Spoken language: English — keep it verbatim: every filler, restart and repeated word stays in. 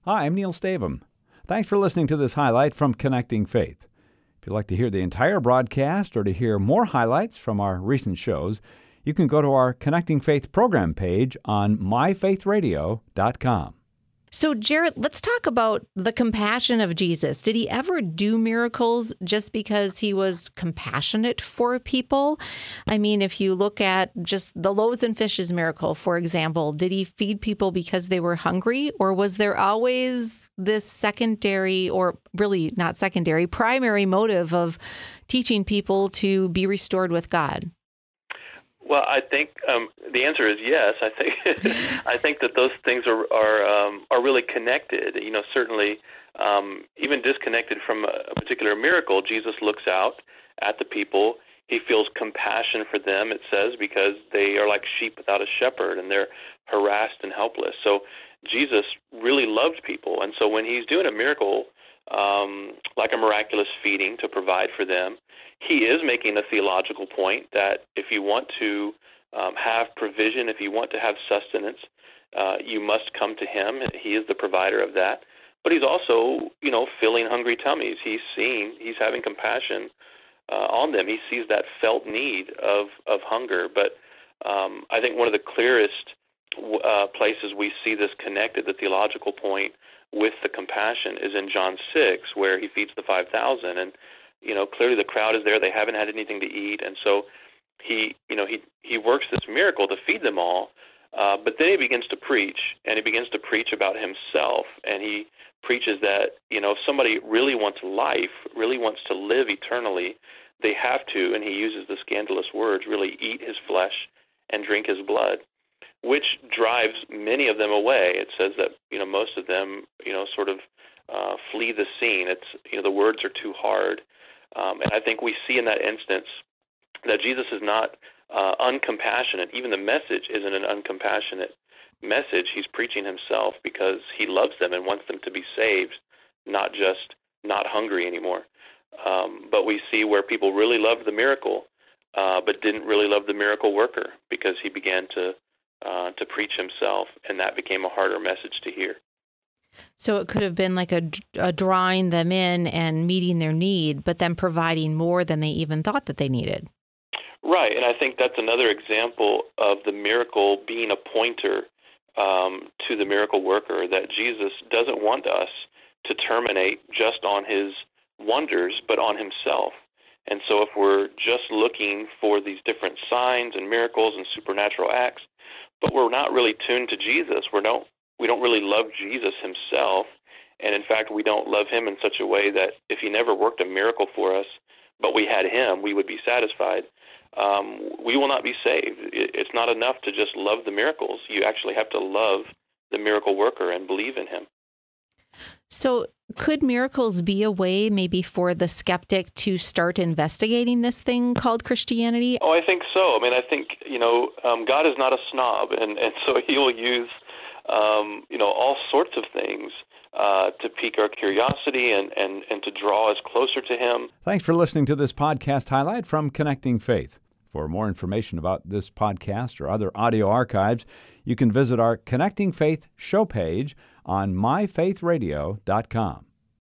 Hi, I'm Neil Stavum. Thanks for listening to this highlight from Connecting Faith. If you'd like to hear the entire broadcast or to hear more highlights from our recent shows, you can go to our Connecting Faith program page on my faith radio dot com. So, Jarrett, let's talk about the compassion of Jesus. Did he ever do miracles just because he was compassionate for people? I mean, if you look at just the loaves and fishes miracle, for example, did he feed people because they were hungry? Or was there always this secondary, or really not secondary, primary motive of teaching people to be restored with God? Well, I think um, the answer is yes. I think I think that those things are are um, are really connected. You know, certainly, um, even disconnected from a particular miracle, Jesus looks out at the people. He feels compassion for them. It says because they are like sheep without a shepherd, and they're harassed and helpless. So Jesus really loved people, and so when he's doing a miracle, um, like a miraculous feeding to provide for them, he is making a theological point that if you want to um, have provision, if you want to have sustenance, uh, you must come to him. He is the provider of that. But he's also, you know, filling hungry tummies. He's seeing, he's having compassion uh, on them. He sees that felt need of, of hunger. But um, I think one of the clearest uh, places we see this connected, the theological point, with the compassion is in John six, where he feeds the five thousand. And you know, clearly the crowd is there. They haven't had anything to eat. And so he, you know, he, he works this miracle to feed them all. Uh, but then he begins to preach, and he begins to preach about himself. And he preaches that, you know, if somebody really wants life, really wants to live eternally, they have to, and he uses the scandalous words, really eat his flesh and drink his blood, which drives many of them away. It says that, you know, most of them, you know, sort of uh, flee the scene. It's, you know, the words are too hard. Um, and I think we see in that instance that Jesus is not uh, uncompassionate. Even the message isn't an uncompassionate message. He's preaching himself because he loves them and wants them to be saved, not just not hungry anymore. Um, but we see where people really loved the miracle, uh, but didn't really love the miracle worker because he began to uh, to preach himself, and that became a harder message to hear. So it could have been like a, a drawing them in and meeting their need, but then providing more than they even thought that they needed. Right, and I think that's another example of the miracle being a pointer um, to the miracle worker, that Jesus doesn't want us to terminate just on his wonders, but on himself. And so if we're just looking for these different signs and miracles and supernatural acts, but we're not really tuned to Jesus, we don't We don't really love Jesus himself, and in fact, we don't love him in such a way that if he never worked a miracle for us, but we had him, we would be satisfied. Um, we will not be saved. It's not enough to just love the miracles. You actually have to love the miracle worker and believe in him. So could miracles be a way maybe for the skeptic to start investigating this thing called Christianity? Oh, I think so. I mean, I think, you know, um, God is not a snob, and, and so he will use Um, you know, all sorts of things uh, to pique our curiosity and, and, and to draw us closer to him. Thanks for listening to this podcast highlight from Connecting Faith. For more information about this podcast or other audio archives, you can visit our Connecting Faith show page on my faith radio dot com.